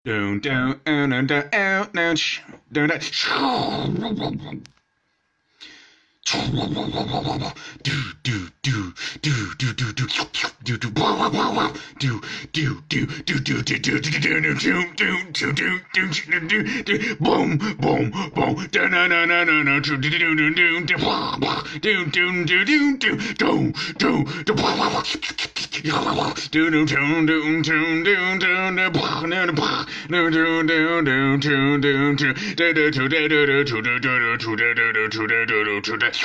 Down, down, down, down, out, down, down, down. Do do do do do do do do do do do boom boom boom da na na na na na do do do do do do do do do do